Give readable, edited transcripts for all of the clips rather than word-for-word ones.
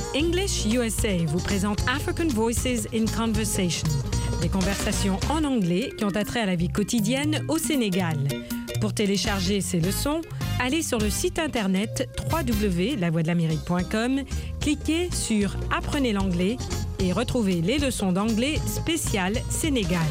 English USA vous présente African Voices in Conversation, des conversations en anglais qui ont attrait à la vie quotidienne au Sénégal. Pour télécharger ces leçons, allez sur le site internet www.lavoixdelamérique.com, cliquez sur « Apprenez l'anglais » et retrouvez les leçons d'anglais spéciales Sénégal.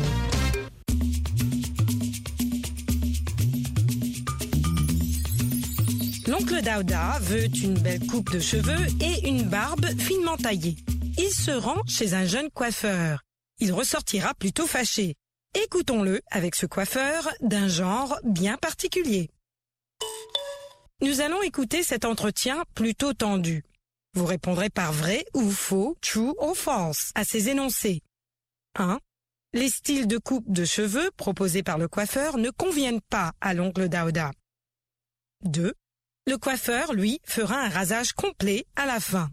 L'oncle Daouda veut une belle coupe de cheveux et une barbe finement taillée. Il se rend chez un jeune coiffeur. Il ressortira plutôt fâché. Écoutons-le avec ce coiffeur d'un genre bien particulier. Nous allons écouter cet entretien plutôt tendu. Vous répondrez par vrai ou faux, true or false, à ces énoncés. 1. Les styles de coupe de cheveux proposés par le coiffeur ne conviennent pas à l'oncle Daouda. 2. Le coiffeur, lui, fera un rasage complet à la fin.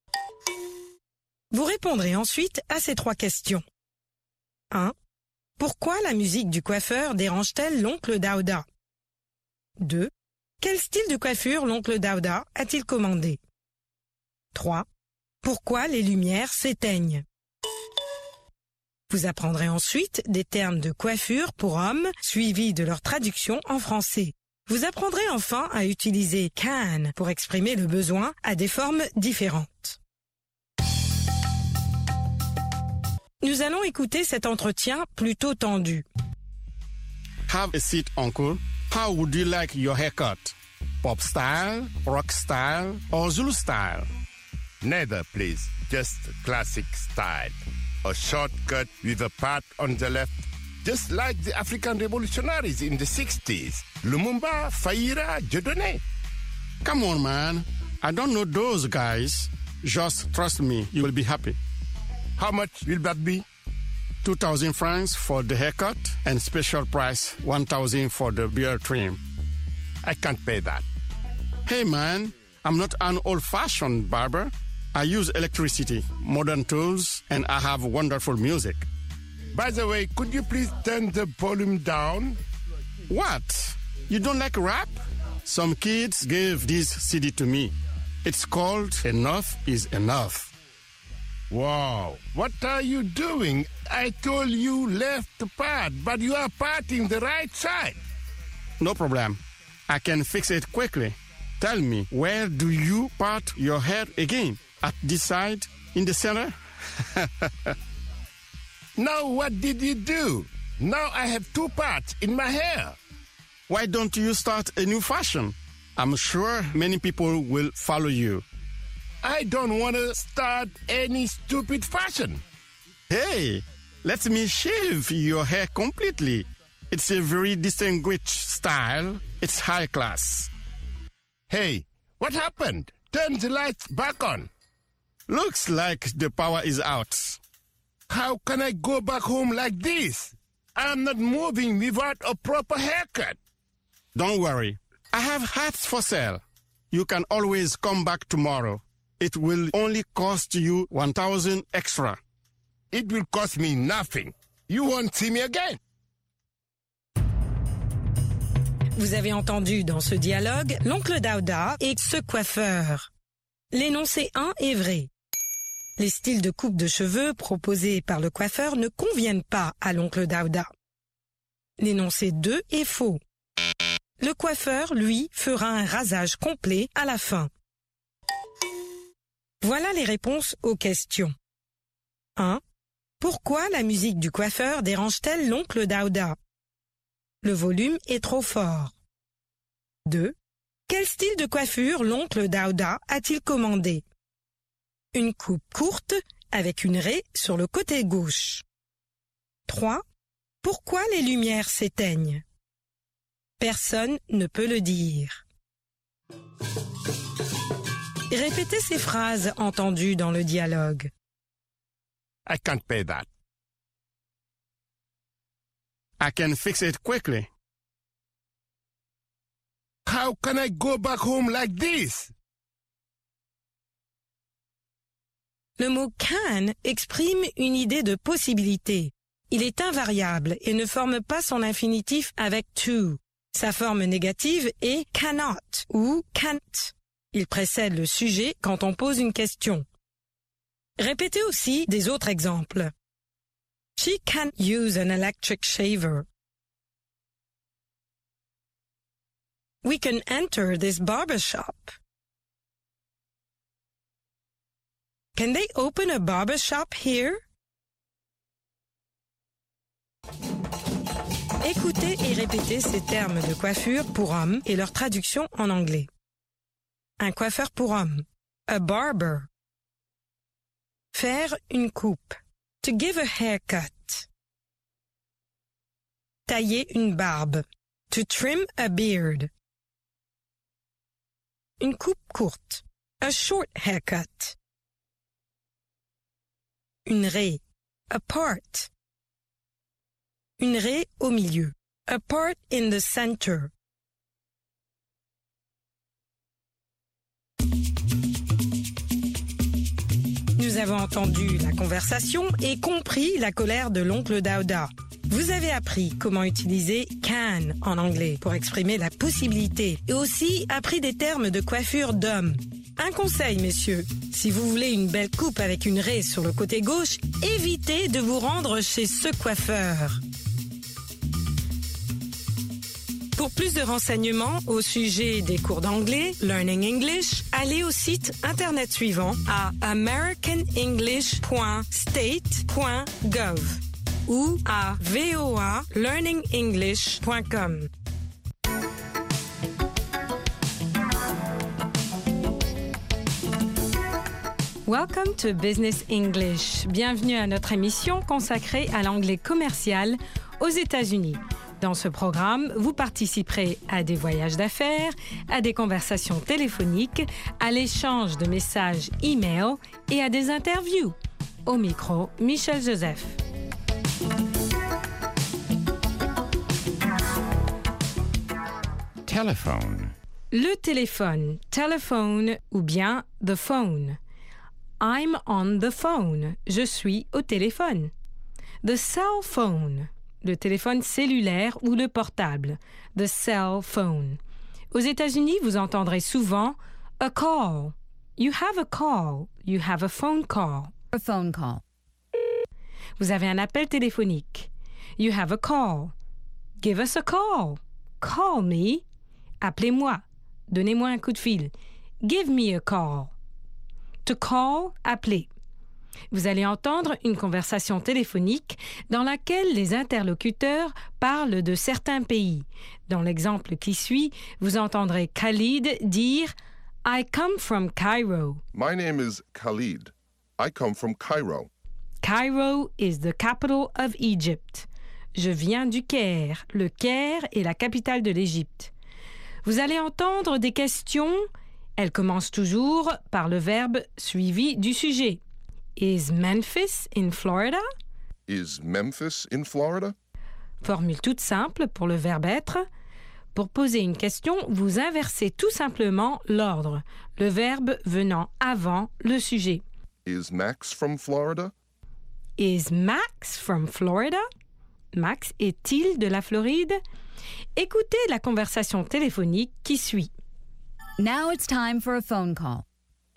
Vous répondrez ensuite à ces 3 questions. 1. Pourquoi la musique du coiffeur dérange-t-elle l'oncle Daouda? 2. Quel style de coiffure l'oncle Daouda a-t-il commandé? 3. Pourquoi les lumières s'éteignent? Vous apprendrez ensuite des termes de coiffure pour hommes, suivis de leur traduction en français. Vous apprendrez enfin à utiliser can pour exprimer le besoin à des formes différentes. Nous allons écouter cet entretien plutôt tendu. Have a seat, uncle. How would you like your haircut? Pop style, rock style, or Zulu style? Neither, please. Just classic style. A short cut with a part on the left. Just like the African revolutionaries in the 60s. Lumumba, Faira, Dieudonné. Come on, man. I don't know those guys. Just trust me, you will be happy. How much will that be? 2,000 francs for the haircut and special price 1,000 for the beard trim. I can't pay that. Hey, man, I'm not an old-fashioned barber. I use electricity, modern tools, and I have wonderful music. By the way, could you please turn the volume down? What? You don't like rap? Some kids gave this CD to me. It's called Enough is Enough. Wow, what are you doing? I told you left part, but you are parting the right side. No problem. I can fix it quickly. Tell me, where do you part your hair again? At this side? In the center? Now what did you do? Now I have 2 parts in my hair. Why don't you start a new fashion? I'm sure many people will follow you. I don't want to start any stupid fashion. Hey, let me shave your hair completely. It's a very distinguished style. It's high class. Hey, what happened? Turn the lights back on. Looks like the power is out. How can I go back home like this? I'm not moving without a proper haircut. Don't worry. I have hats for sale. You can always come back tomorrow. It will only cost you 1,000 extra. It will cost me nothing. You won't see me again. Vous avez entendu dans ce dialogue l'oncle Daouda et ce coiffeur. L'énoncé 1 est vrai. Les styles de coupe de cheveux proposés par le coiffeur ne conviennent pas à l'oncle Daouda. L'énoncé 2 est faux. Le coiffeur, lui, fera un rasage complet à la fin. Voilà les réponses aux questions. 1. Pourquoi la musique du coiffeur dérange-t-elle l'oncle Daouda? Le volume est trop fort. 2. Quel style de coiffure l'oncle Daouda a-t-il commandé? Une coupe courte avec une raie sur le côté gauche. 3. Pourquoi les lumières s'éteignent? Personne ne peut le dire. Répétez ces phrases entendues dans le dialogue. I can't pay that. I can fix it quickly. How can I go back home like this? Le mot can exprime une idée de possibilité. Il est invariable et ne forme pas son infinitif avec to. Sa forme négative est cannot ou can't. Il précède le sujet quand on pose une question. Répétez aussi des autres exemples. She can use an electric shaver. We can enter this barber shop. Can they open a barber shop here? Écoutez et répétez ces termes de coiffure pour hommes et leur traduction en anglais. Un coiffeur pour homme. A barber. Faire une coupe. To give a haircut. Tailler une barbe. To trim a beard. Une coupe courte. A short haircut. Une raie. A part. Une raie au milieu. A part in the center. Nous avons entendu la conversation et compris la colère de l'oncle Daouda. Vous avez appris comment utiliser can en anglais pour exprimer la possibilité et aussi appris des termes de coiffure d'homme. Un conseil, messieurs, si vous voulez une belle coupe avec une raie sur le côté gauche, évitez de vous rendre chez ce coiffeur. Pour plus de renseignements au sujet des cours d'anglais, Learning English, allez au site internet suivant à americanenglish.state.gov ou à voalearningenglish.com. Welcome to Business English. Bienvenue à notre émission consacrée à l'anglais commercial aux États-Unis. Dans ce programme, vous participerez à des voyages d'affaires, à des conversations téléphoniques, à l'échange de messages e-mail et à des interviews. Au micro, Michel Joseph. Telephone. Le téléphone, telephone ou bien the phone. I'm on the phone. Je suis au téléphone. The cell phone. Le téléphone cellulaire ou le portable. The cell phone. Aux États-Unis, vous entendrez souvent a call. You have a call. You have a phone call. A phone call. Vous avez un appel téléphonique. You have a call. Give us a call. Call me. Appelez-moi. Donnez-moi un coup de fil. Give me a call. To call, appeler. Vous allez entendre une conversation téléphonique dans laquelle les interlocuteurs parlent de certains pays. Dans l'exemple qui suit, vous entendrez Khalid dire « I come from Cairo ». My name is Khalid. I come from Cairo. Cairo is the capital of Egypt. Je viens du Caire. Le Caire est la capitale de l'Égypte. Vous allez entendre des questions. Elles commencent toujours par le verbe suivi du sujet. Is Memphis in Florida? Is Memphis in Florida? Formule toute simple pour le verbe être. Pour poser une question, vous inversez tout simplement l'ordre, le verbe venant avant le sujet. Is Max from Florida? Is Max from Florida? Max est-il de la Floride? Écoutez la conversation téléphonique qui suit. Now it's time for a phone call.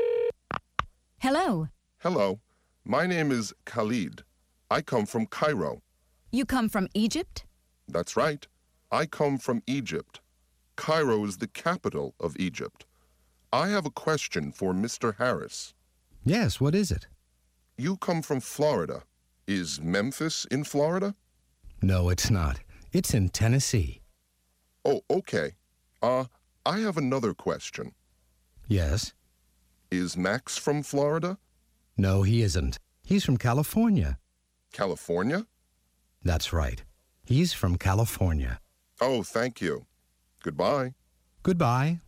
Hello. Hello. My name is Khalid. I come from Cairo. You come from Egypt? That's right. I come from Egypt. Cairo is the capital of Egypt. I have a question for Mr. Harris. Yes, what is it? You come from Florida. Is Memphis in Florida? No, it's not. It's in Tennessee. Oh, okay. I have another question. Yes? Is Max from Florida? No, he isn't. He's from California. California? That's right. He's from California. Oh, thank you. Goodbye. Goodbye.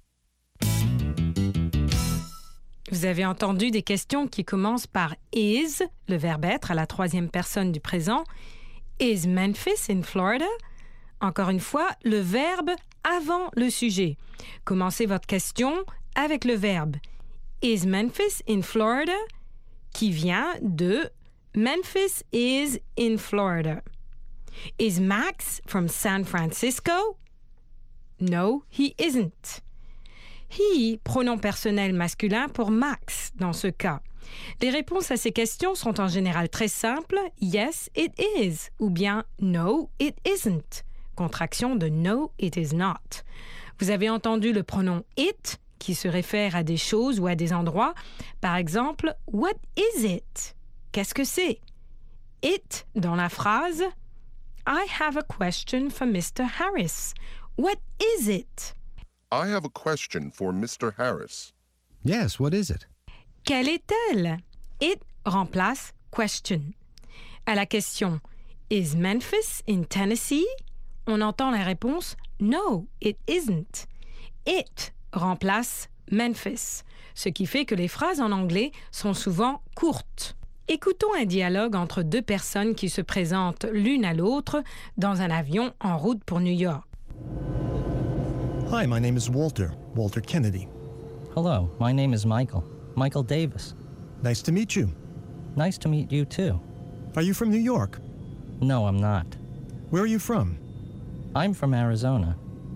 Vous avez entendu des questions qui commencent par is, le verbe être à la troisième personne du présent. Is Memphis in Florida? Encore une fois, le verbe avant le sujet. Commencez votre question avec le verbe Is Memphis in Florida? Qui vient de Memphis is in Florida. Is Max from San Francisco? No, he isn't. He, pronom personnel masculin pour Max dans ce cas. Les réponses à ces questions sont en général très simples. Yes, it is. Ou bien no, it isn't. Contraction de no, it is not. Vous avez entendu le pronom it qui se réfère à des choses ou à des endroits. Par exemple, what is it? Qu'est-ce que c'est? It dans la phrase I have a question for Mr. Harris. What is it? I have a question for Mr. Harris. Yes, what is it? Quelle est-elle? It remplace question. À la question Is Memphis in Tennessee? On entend la réponse No, it isn't. It remplace Memphis, ce qui fait que les phrases en anglais sont souvent courtes. Écoutons un dialogue entre deux personnes qui se présentent l'une à l'autre dans un avion en route pour New York. Hi, my name is Walter Kennedy. Hello, my name is Michael Davis. Nice to meet you. Nice to meet you too. Are you from New York? No, I'm not. Where are you from? I'm from Arizona.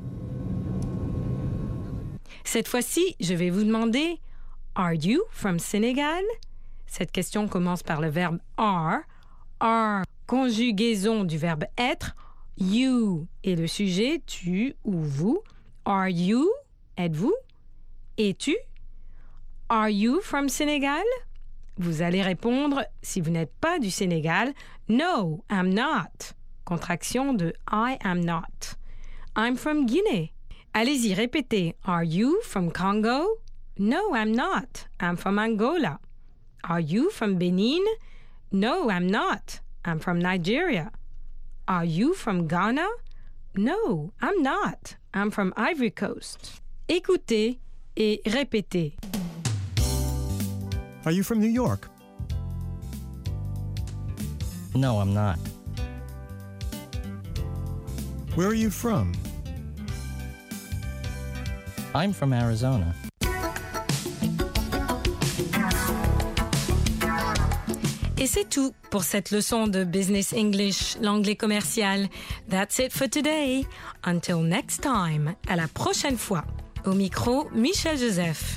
Cette fois-ci, je vais vous demander Are you from Senegal? Cette question commence par le verbe are. Are, conjugaison du verbe être. You est le sujet, tu ou vous. Are you, êtes-vous? Es-tu? Are you from Senegal? Vous allez répondre, si vous n'êtes pas du Sénégal, No, I'm not. Contraction de I am not. I'm from Guinea. Allez-y, répétez. Are you from Congo? No, I'm not. I'm from Angola. Are you from Benin? No, I'm not. I'm from Nigeria. Are you from Ghana? No, I'm not. I'm from Ivory Coast. Écoutez et répétez. Are you from New York? No, I'm not. Where are you from? I'm from Arizona. Et c'est tout pour cette leçon de Business English, l'anglais commercial. That's it for today. Until next time. À la prochaine fois. Au micro, Michel Joseph.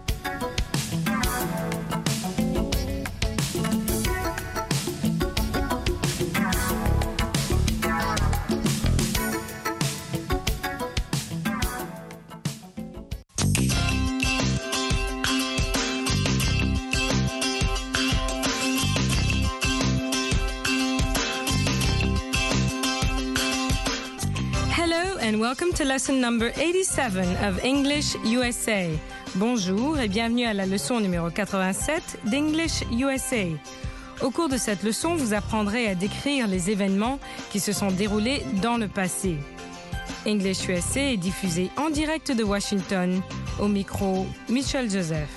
And welcome to lesson number 87 of English USA. Bonjour et bienvenue à la leçon numéro 87 d'English USA. Au cours de cette leçon, vous apprendrez à décrire les événements qui se sont déroulés dans le passé. English USA est diffusé en direct de Washington. Au micro, Michel Joseph.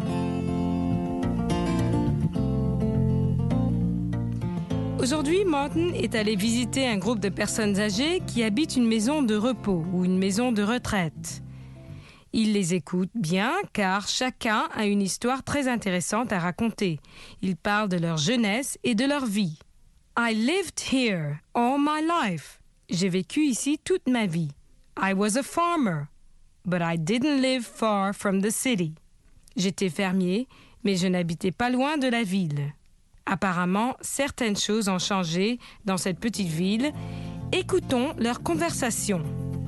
Aujourd'hui, Martin est allé visiter un groupe de personnes âgées qui habitent une maison de repos ou une maison de retraite. Il les écoute bien car chacun a une histoire très intéressante à raconter. Ils parlent de leur jeunesse et de leur vie. I lived here all my life. J'ai vécu ici toute ma vie. I was a farmer, but I didn't live far from the city. J'étais fermier, mais je n'habitais pas loin de la ville. Apparemment, certaines choses ont changé dans cette petite ville. Écoutons leur conversation.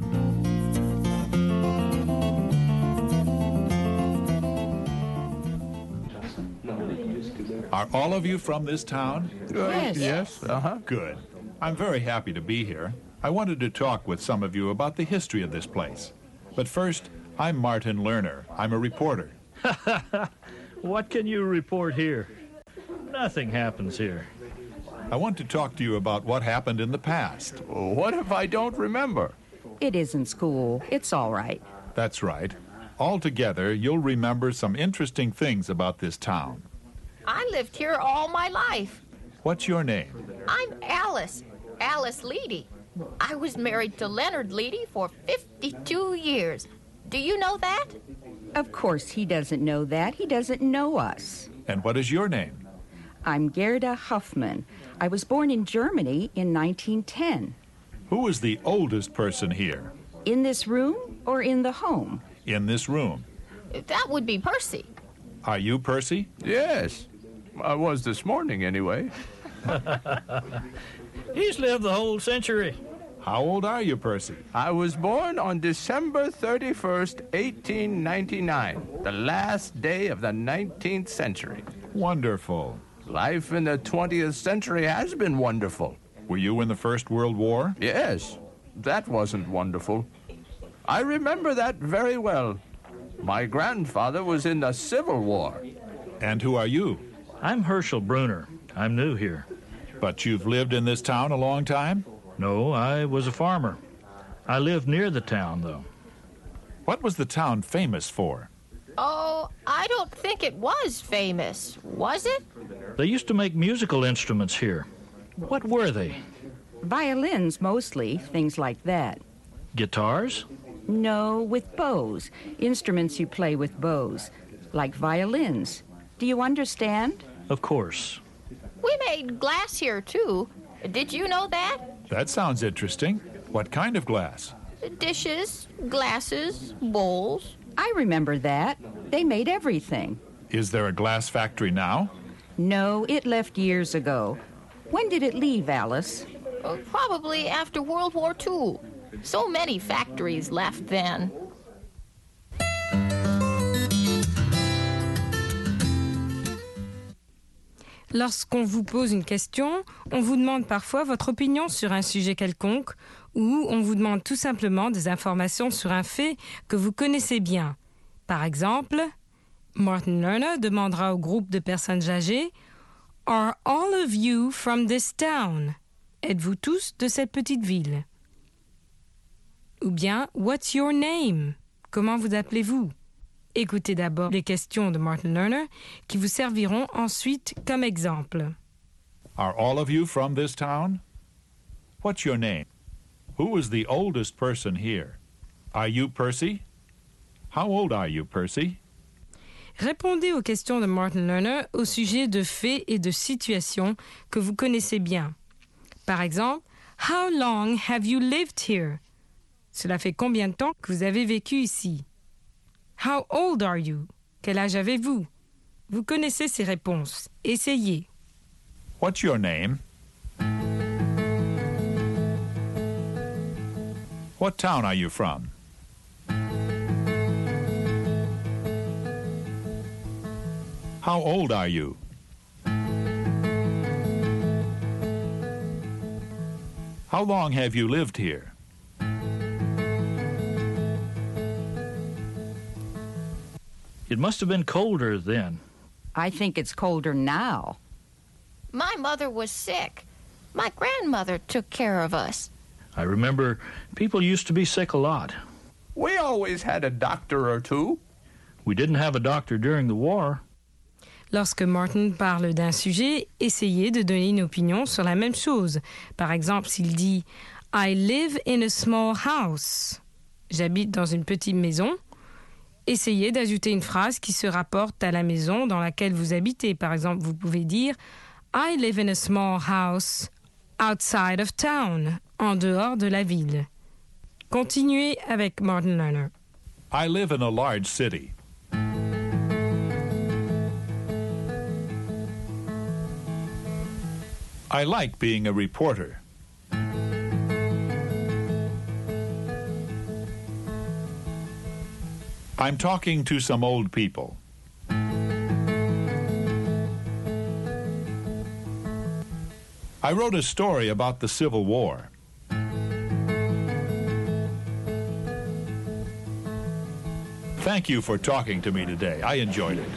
Are all of you from this town? Yes. Good. I'm very happy to be here. I wanted to talk with some of you about the history of this place. But first, I'm Martin Lerner. I'm a reporter. What can you report here? Nothing happens here. I want to talk to you about what happened in the past. What if I don't remember? It isn't school. It's all right. That's right. Altogether, you'll remember some interesting things about this town. I lived here all my life. What's your name? I'm Alice Leedy. I was married to Leonard Leedy for 52 years. Do you know that? Of course he doesn't know that. He doesn't know us. And what is your name? I'm Gerda Huffman. I was born in Germany in 1910. Who is the oldest person here? In this room or in the home? in this room? That would be Percy. Are you Percy? Yes. I was this morning, anyway. He's lived the whole century. How old are you, Percy? I was born on December 31st, 1899, the last day of the 19th century. Wonderful. Life in the 20th century has been wonderful. Were you in the First World War? Yes. That wasn't wonderful. I remember that very well. My grandfather was in the Civil War. And who are you? I'm Herschel Bruner. I'm new here. But you've lived in this town a long time? No, I was a farmer. I lived near the town, though. What was the town famous for? Oh, I don't think it was famous, was it? They used to make musical instruments here. What were they? Violins, mostly, things like that. Guitars? No, with bows. Instruments you play with bows, like violins. Do you understand? Of course. We made glass here, too. Did you know that? That sounds interesting. What kind of glass? Dishes, glasses, bowls. I remember that. They made everything. Is there a glass factory now? No, it left years ago. When did it leave, Alice? Probably after World War II. So many factories left then. Lorsqu'on vous pose une question, on vous demande parfois votre opinion sur un sujet quelconque ou on vous demande tout simplement des informations sur un fait que vous connaissez bien. Par exemple, Martin Lerner demandera au groupe de personnes âgées « Are all of you from this town? » Êtes-vous tous de cette petite ville? Ou bien « What's your name? » Comment vous appelez-vous? Écoutez d'abord les questions de Martin Lerner qui vous serviront ensuite comme exemple. Are all of you from this town? What's your name? Who is the oldest person here? Are you Percy? How old are you, Percy? Répondez aux questions de Martin Lerner au sujet de faits et de situations que vous connaissez bien. Par exemple, How long have you lived here? Cela fait combien de temps que vous avez vécu ici? How old are you? Quel âge avez-vous? Vous connaissez ces réponses. Essayez. What's your name? What town are you from? How old are you? How long have you lived here? It must have been colder then. I think it's colder now. My mother was sick. My grandmother took care of us. I remember people used to be sick a lot. We always had a doctor or two. We didn't have a doctor during the war. Lorsque Martin parle d'un sujet, essayez de donner une opinion sur la même chose. Par exemple, s'il dit « I live in a small house ». J'habite dans une petite maison. Essayez d'ajouter une phrase qui se rapporte à la maison dans laquelle vous habitez. Par exemple, vous pouvez dire « I live in a small house outside of town », en dehors de la ville. Continuez avec Martin Lerner. I live in a large city. I like being a reporter. I'm talking to some old people. I wrote a story about the Civil War. Thank you for talking to me today. I enjoyed it.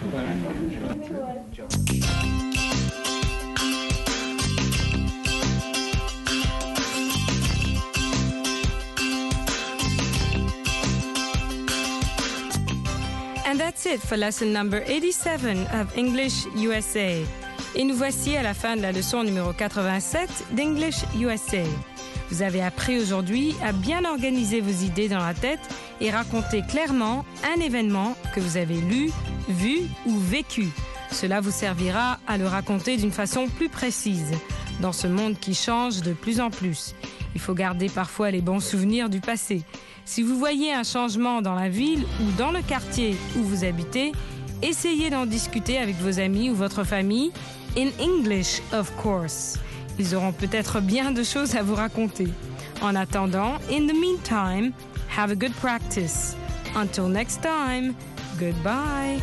And that's it for lesson number 87 of English USA. Et nous voici à la fin de la leçon numéro 87 d'English USA. Vous avez appris aujourd'hui à bien organiser vos idées dans la tête et raconter clairement un événement que vous avez lu, vu ou vécu. Cela vous servira à le raconter d'une façon plus précise. Dans ce monde qui change de plus en plus, il faut garder parfois les bons souvenirs du passé. Si vous voyez un changement dans la ville ou dans le quartier où vous habitez, essayez d'en discuter avec vos amis ou votre famille, in English, of course. Ils auront peut-être bien de choses à vous raconter. En attendant, in the meantime, have a good practice. Until next time, goodbye.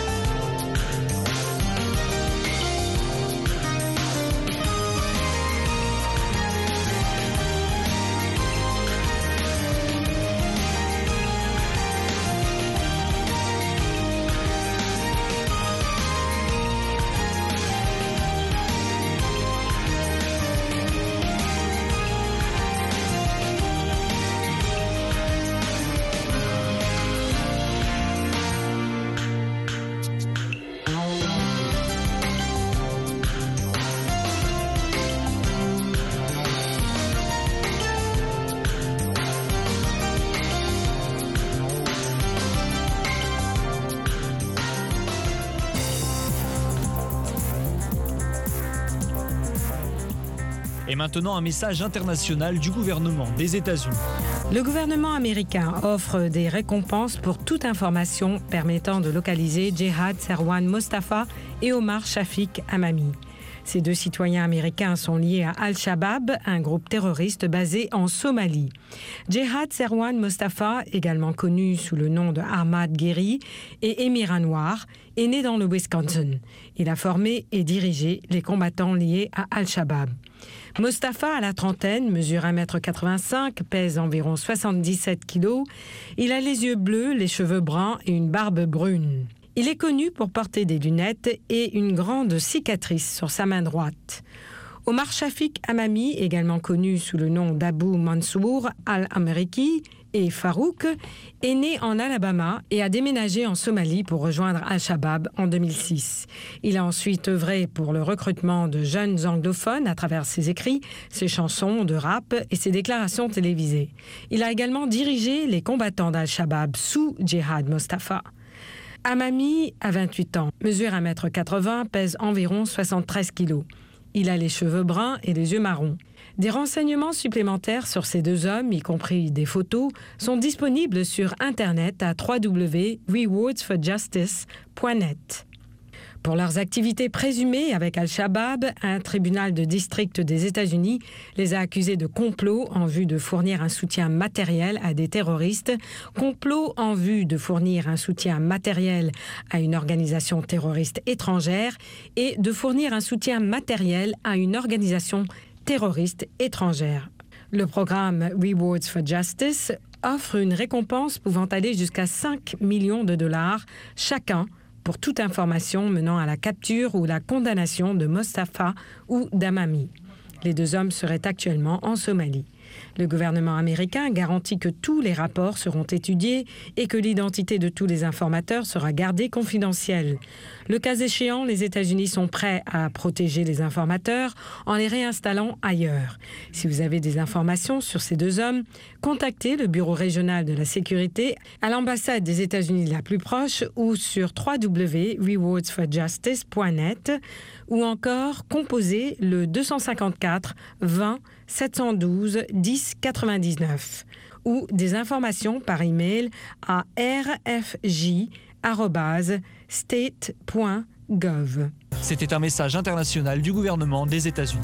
Et maintenant, un message international du gouvernement des États-Unis. Le gouvernement américain offre des récompenses pour toute information permettant de localiser Jehad Serwan Mostafa et Omar Shafik Hamami. Ces deux citoyens américains sont liés à Al-Shabaab, un groupe terroriste basé en Somalie. Jehad Serwan Mostafa, également connu sous le nom de Ahmad Guerri, et Émir Anwar, est né dans le Wisconsin. Il a formé et dirigé les combattants liés à Al-Shabaab. Mostafa, à la trentaine, mesure 1,85 m, pèse environ 77 kg. Il a les yeux bleus, les cheveux bruns et une barbe brune. Il est connu pour porter des lunettes et une grande cicatrice sur sa main droite. Omar Shafik Hamami, également connu sous le nom d'Abu Mansour al-Ameriki et Farouk, est né en Alabama et a déménagé en Somalie pour rejoindre Al-Shabaab en 2006. Il a ensuite œuvré pour le recrutement de jeunes anglophones à travers ses écrits, ses chansons de rap et ses déclarations télévisées. Il a également dirigé les combattants d'Al-Shabaab sous Jehad Mostafa. Hamami a 28 ans, mesure 1,80 m, pèse environ 73 kg. Il a les cheveux bruns et les yeux marrons. Des renseignements supplémentaires sur ces deux hommes, y compris des photos, sont disponibles sur Internet à www.rewardsforjustice.net. Pour leurs activités présumées avec Al-Shabaab, un tribunal de district des États-Unis les a accusés de complot en vue de fournir un soutien matériel à des terroristes, complot en vue de fournir un soutien matériel à une organisation terroriste étrangère et de fournir un soutien matériel à une organisation terroriste étrangère. Le programme Rewards for Justice offre une récompense pouvant aller jusqu'à 5 millions de dollars chacun pour toute information menant à la capture ou la condamnation de Mostafa ou d'Hamami. Les deux hommes seraient actuellement en Somalie. Le gouvernement américain garantit que tous les rapports seront étudiés et que l'identité de tous les informateurs sera gardée confidentielle. Le cas échéant, les États-Unis sont prêts à protéger les informateurs en les réinstallant ailleurs. Si vous avez des informations sur ces deux hommes, contactez le Bureau régional de la sécurité à l'ambassade des États-Unis la plus proche ou sur www.rewardsforjustice.net ou encore composez le 254 20 712 10 99 ou des informations par email à rfj@state.gov. C'était un message international du gouvernement des États-Unis.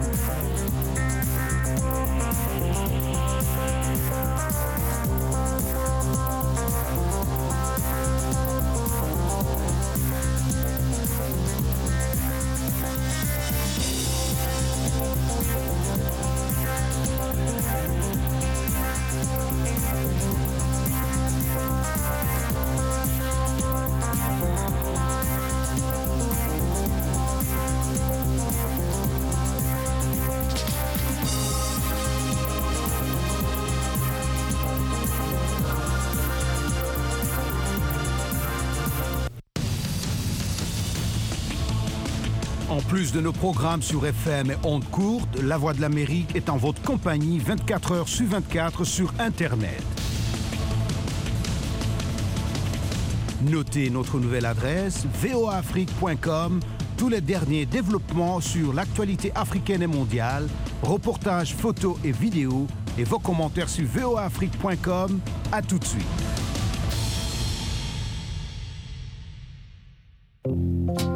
En plus de nos programmes sur FM et ondes courtes, La Voix de l'Amérique est en votre compagnie 24 heures sur 24 sur Internet. Notez notre nouvelle adresse voaafrique.com, tous les derniers développements sur l'actualité africaine et mondiale, reportages, photos et vidéos, et vos commentaires sur voafrique.com. À tout de suite.